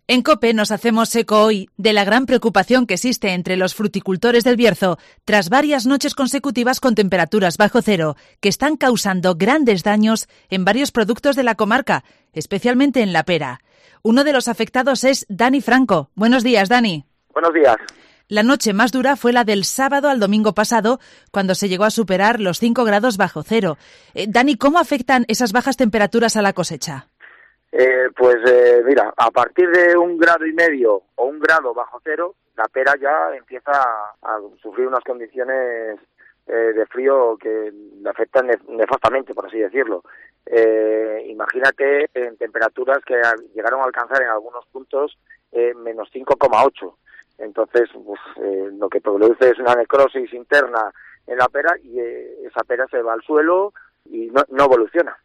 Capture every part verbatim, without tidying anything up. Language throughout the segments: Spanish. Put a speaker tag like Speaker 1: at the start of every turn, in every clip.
Speaker 1: En COPE nos hacemos eco hoy de la gran preocupación que existe entre los fruticultores del Bierzo tras varias noches consecutivas con temperaturas bajo cero, que están causando grandes daños en varios productos de la comarca, especialmente en la pera. Uno de los afectados es Dani Franco. Buenos días, Dani.
Speaker 2: Buenos días.
Speaker 1: La noche más dura fue la del sábado al domingo pasado, cuando se llegó a superar los cinco grados bajo cero. Eh, Dani, ¿cómo afectan esas bajas temperaturas a la cosecha?
Speaker 2: Eh, pues eh, mira, a partir de un grado y medio o un grado bajo cero, la pera ya empieza a, a sufrir unas condiciones eh, de frío que le afectan nef- nefastamente, por así decirlo. Eh, imagínate en temperaturas que a, llegaron a alcanzar en algunos puntos eh, menos cinco coma ocho. Entonces, pues, eh, lo que produce es una necrosis interna en la pera y eh, esa pera se va al suelo y no, no evoluciona.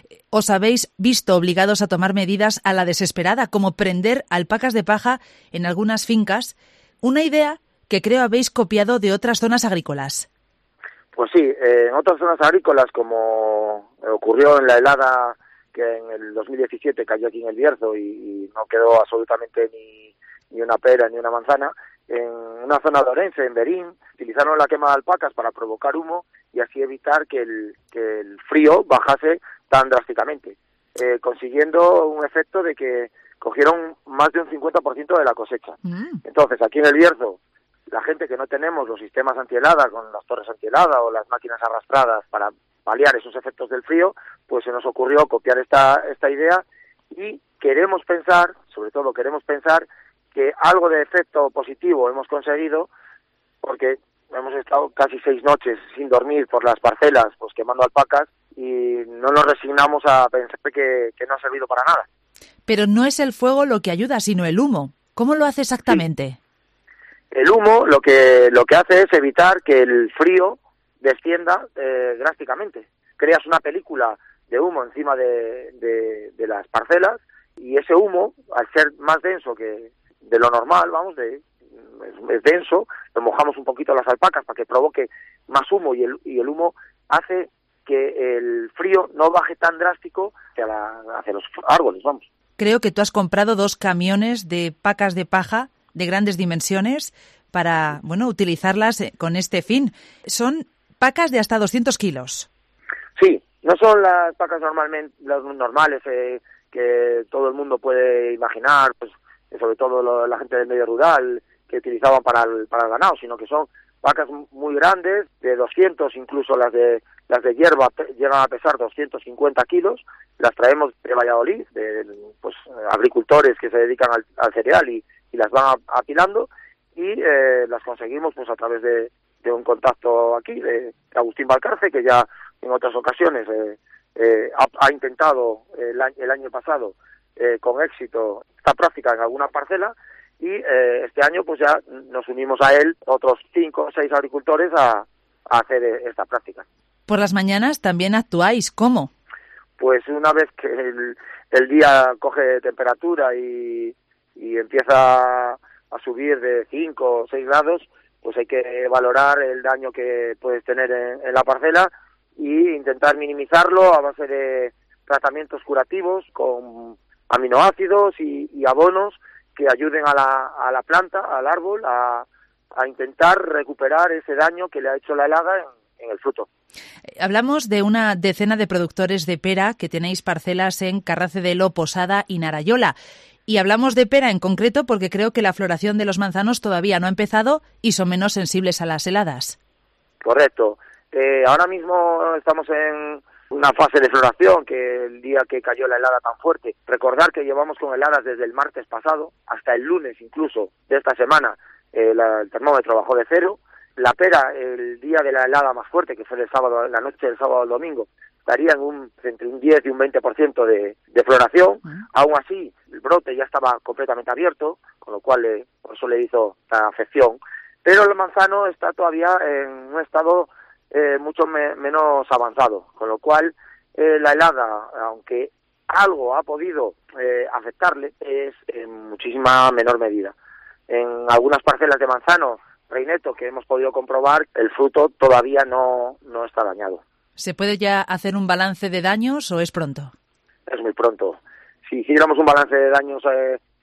Speaker 1: Os habéis visto obligados a tomar medidas a la desesperada, como prender alpacas de paja en algunas fincas, una idea que creo habéis copiado de otras zonas agrícolas.
Speaker 2: Pues sí, eh, en otras zonas agrícolas, como ocurrió en la helada que en el dos mil diecisiete cayó aquí en el Bierzo y, y no quedó absolutamente ni, ni una pera ni una manzana, en una zona de Orense, en Berín, utilizaron la quema de alpacas para provocar humo y así evitar que el, que el frío bajase tan drásticamente, eh, consiguiendo un efecto de que cogieron más de un cincuenta por ciento de la cosecha. Mm. Entonces, aquí en el Bierzo, la gente que no tenemos los sistemas antihelada, con las torres antihelada o las máquinas arrastradas para paliar esos efectos del frío, pues se nos ocurrió copiar esta, esta idea y queremos pensar, sobre todo queremos pensar, que algo de efecto positivo hemos conseguido, porque hemos estado casi seis noches sin dormir por las parcelas, pues quemando alpacas, y no nos resignamos a pensar que, que no ha servido para nada.
Speaker 1: Pero no es el fuego lo que ayuda, sino el humo. ¿Cómo lo hace exactamente?
Speaker 2: Sí. El humo lo que lo que hace es evitar que el frío descienda eh, drásticamente. Creas una película de humo encima de, de, de las parcelas y ese humo, al ser más denso que de lo normal, vamos, de es, es denso, lo mojamos un poquito las alpacas para que provoque más humo y el, y el humo hace que el frío no baje tan drástico hacia, la, hacia los árboles, vamos.
Speaker 1: Creo que tú has comprado dos camiones de pacas de paja de grandes dimensiones para, bueno, utilizarlas con este fin. Son pacas de hasta doscientos kilos.
Speaker 2: Sí, no son las pacas normalmente, las normales eh, que todo el mundo puede imaginar, pues sobre todo lo, la gente del medio rural que utilizaban para el, para el ganado, sino que son pacas muy grandes, de doscientos, incluso las de las de hierba llegan a pesar doscientos cincuenta kilos, las traemos de Valladolid, de pues agricultores que se dedican al, al cereal y, y las van apilando y eh, las conseguimos pues a través de, de un contacto aquí, de Agustín Valcarce, que ya en otras ocasiones eh, eh, ha, ha intentado el año, el año pasado eh, con éxito esta práctica en alguna parcela. Y eh, este año pues ya nos unimos a él, otros cinco o seis agricultores, a, a hacer esta práctica.
Speaker 1: Por las mañanas también actuáis, ¿cómo?
Speaker 2: Pues una vez que el, el día coge temperatura y, y empieza a subir de cinco o seis grados, pues hay que valorar el daño que puedes tener en, en la parcela e intentar minimizarlo a base de tratamientos curativos con aminoácidos y, y abonos que ayuden a la, a la planta, al árbol, a, a intentar recuperar ese daño que le ha hecho la helada en, en el fruto.
Speaker 1: Hablamos de una decena de productores de pera que tenéis parcelas en Carrace de Lo, Posada y Narayola. Y hablamos de pera en concreto porque creo que la floración de los manzanos todavía no ha empezado y son menos sensibles a las heladas.
Speaker 2: Correcto. Eh, ahora mismo estamos en una fase de floración que el día que cayó la helada tan fuerte. Recordar que llevamos con heladas desde el martes pasado hasta el lunes incluso de esta semana. Eh, la, el termómetro bajó de cero. La pera, el día de la helada más fuerte, que fue el sábado, la noche del sábado al domingo, estaría en un, entre un diez y un veinte por ciento de, de floración. Uh-huh. Aún así, el brote ya estaba completamente abierto, con lo cual eh, por eso le hizo esta afección. Pero el manzano está todavía en un estado eh, mucho me, menos avanzado, con lo cual eh, la helada, aunque algo ha podido eh, afectarle, es en muchísima menor medida. En algunas parcelas de manzano reineto que hemos podido comprobar, el fruto todavía no, no está dañado.
Speaker 1: ¿Se puede ya hacer un balance de daños o es pronto?
Speaker 2: Es muy pronto. Si hiciéramos un balance de daños eh,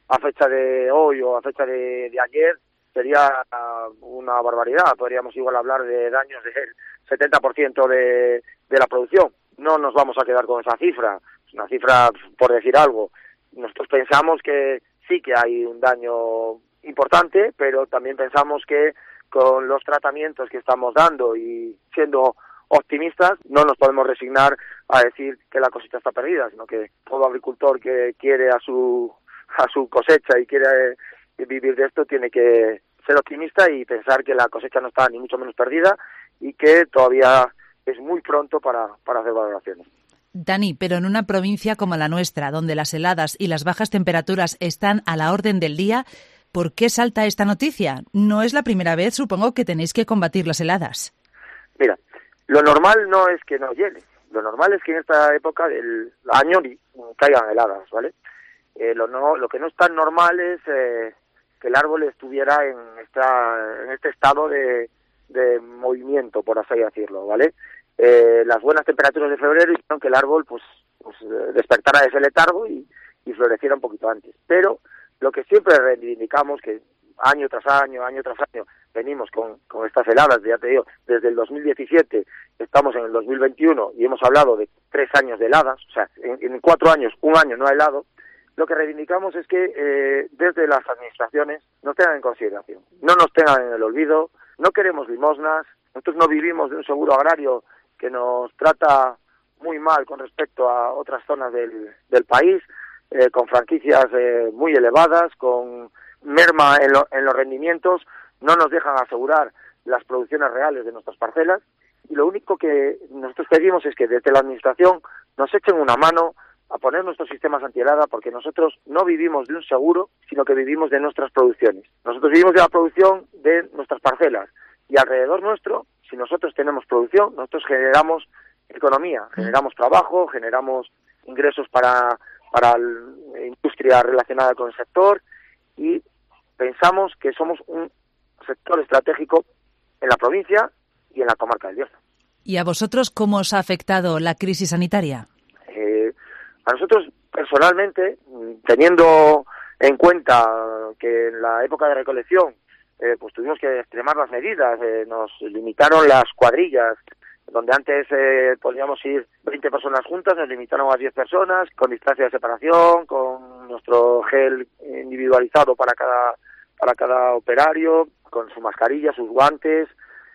Speaker 2: a fecha de hoy o a fecha de, de ayer sería una barbaridad. Podríamos igual hablar de daños del setenta por ciento de, de la producción. No nos vamos a quedar con esa cifra, es una cifra por decir algo. Nosotros pensamos que sí que hay un daño importante, pero también pensamos que con los tratamientos que estamos dando y siendo optimistas, no nos podemos resignar a decir que la cosecha está perdida, sino que todo agricultor que quiere a su a su cosecha y quiere vivir de esto tiene que ser optimista y pensar que la cosecha no está ni mucho menos perdida y que todavía es muy pronto para, para hacer valoraciones.
Speaker 1: Dani, pero en una provincia como la nuestra, donde las heladas y las bajas temperaturas están a la orden del día, ¿por qué salta esta noticia? No es la primera vez, supongo, que tenéis que combatir las heladas.
Speaker 2: Mira, lo normal no es que no hiele, lo normal es que en esta época del año caigan heladas, ¿vale? Eh, lo, no, lo que no es tan normal es eh, que el árbol estuviera en, esta, en este estado de, de movimiento, por así decirlo, ¿vale? Eh, las buenas temperaturas de febrero hicieron que el árbol pues, pues despertara de ese letargo y, y floreciera un poquito antes. Pero lo que siempre reivindicamos, que año tras año, año tras año, venimos con, con estas heladas, ya te digo, desde el dos mil diecisiete, estamos en el dos mil veintiuno y hemos hablado de tres años de heladas, o sea, en, en cuatro años, un año no ha helado. Lo que reivindicamos es que eh, desde las administraciones nos tengan en consideración, no nos tengan en el olvido, no queremos limosnas, nosotros no vivimos de un seguro agrario que nos trata muy mal con respecto a otras zonas del, del país, eh, con franquicias eh, muy elevadas, con merma en, lo, en los rendimientos, no nos dejan asegurar las producciones reales de nuestras parcelas, y lo único que nosotros pedimos es que desde la administración nos echen una mano a poner nuestros sistemas antihelada, porque nosotros no vivimos de un seguro, sino que vivimos de nuestras producciones. Nosotros vivimos de la producción de nuestras parcelas, y alrededor nuestro, si nosotros tenemos producción, nosotros generamos economía, generamos trabajo, generamos ingresos para, para la industria relacionada con el sector, y pensamos que somos un sector estratégico en la provincia y en la comarca del Bierzo.
Speaker 1: ¿Y a vosotros cómo os ha afectado la crisis sanitaria?
Speaker 2: Eh, a nosotros personalmente, teniendo en cuenta que en la época de recolección eh, pues tuvimos que extremar las medidas, eh, nos limitaron las cuadrillas, donde antes eh, podíamos ir veinte personas juntas, nos limitaron a diez personas, con distancia de separación, con nuestro gel individualizado para cada para cada operario, con su mascarilla, sus guantes.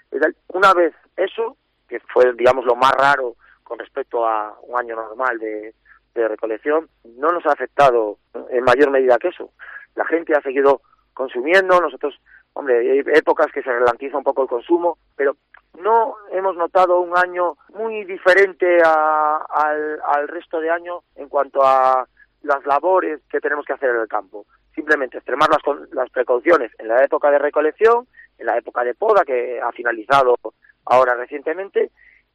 Speaker 2: Una vez eso, que fue, digamos, lo más raro con respecto a un año normal de, de recolección, no nos ha afectado en mayor medida que eso. La gente ha seguido consumiendo, nosotros, hombre, hay épocas que se ralentiza un poco el consumo, pero no hemos notado un año muy diferente a, al, al resto de año en cuanto a las labores que tenemos que hacer en el campo. Simplemente extremar las, las precauciones en la época de recolección, en la época de poda, que ha finalizado ahora recientemente,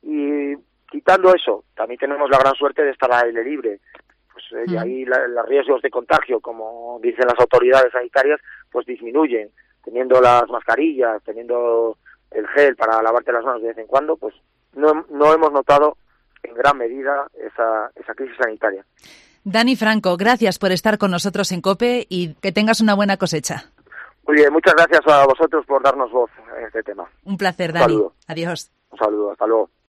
Speaker 2: y quitando eso, también tenemos la gran suerte de estar al aire libre. Pues eh, y ahí la, los riesgos de contagio, como dicen las autoridades sanitarias, pues disminuyen. Teniendo las mascarillas, teniendo el gel para lavarte las manos de vez en cuando, pues no, no hemos notado en gran medida esa, esa crisis sanitaria.
Speaker 1: Dani Franco, gracias por estar con nosotros en COPE y que tengas una buena cosecha.
Speaker 2: Muy bien, muchas gracias a vosotros por darnos voz en este tema.
Speaker 1: Un placer, Dani.
Speaker 2: Un saludo.
Speaker 1: Adiós.
Speaker 2: Un saludo, hasta luego.